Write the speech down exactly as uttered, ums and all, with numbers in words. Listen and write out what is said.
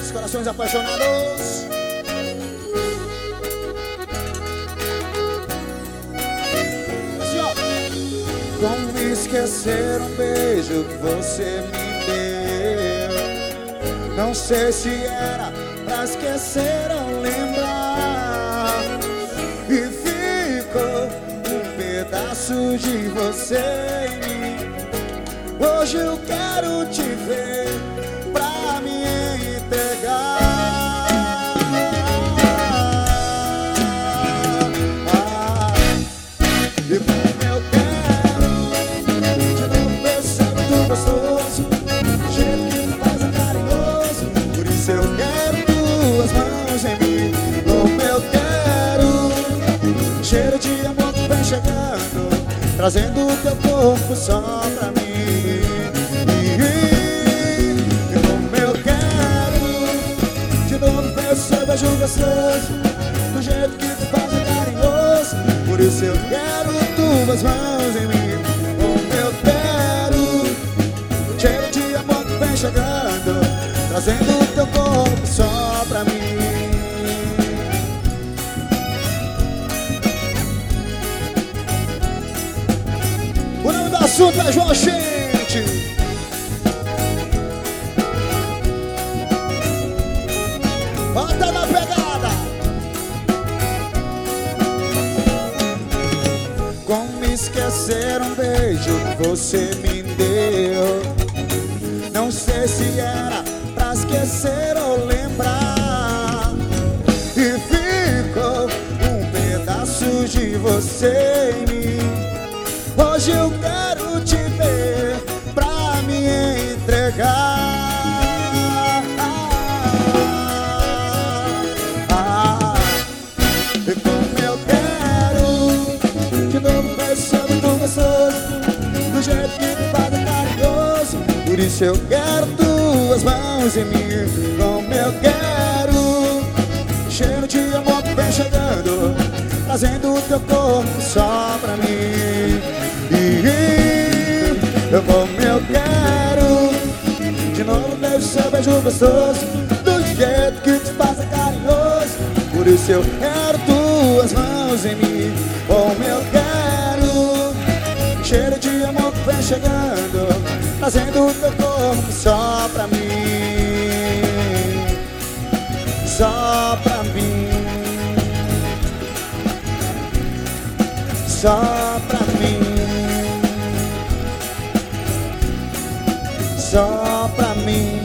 Os corações apaixonados. Assim, ó. Como esquecer um beijo que você me deu? Não sei se era pra esquecer ou lembrar. E ficou um pedaço de você em mim. Hoje eu quero te ver pra me entregar. Ah, e como eu quero de novo pensar muito gostoso, do jeito que me faz carinhoso. Por isso eu quero tuas mãos em mim. Como eu quero cheiro de amor que vem chegando, trazendo o teu corpo só pra mim. Seu beijo gostoso, do jeito que te faz carinhoso. Por isso eu quero tuas mãos em mim. Como eu quero cheiro de amor que vem chegando, trazendo o teu corpo só pra mim. O nome do assunto é João Gente. Bota na pegada. Como esquecer um beijo que você me deu? Não sei se era pra esquecer ou lembrar. E ficou um pedaço de você em mim. Hoje eu quero te ver pra me entregar. Do jeito que te faz carinhoso. Por isso eu quero tuas mãos em mim. Como eu quero cheiro de amor que vem chegando, trazendo o teu corpo só pra mim. E como eu quero de novo beijo, seu beijo gostoso, do jeito que te faz carinhoso. Por isso eu quero tuas mãos em mim. Como eu quero cheiro de amor que vem chegando, trazendo o teu corpo só pra mim. Só pra mim. Só pra mim. Só pra mim.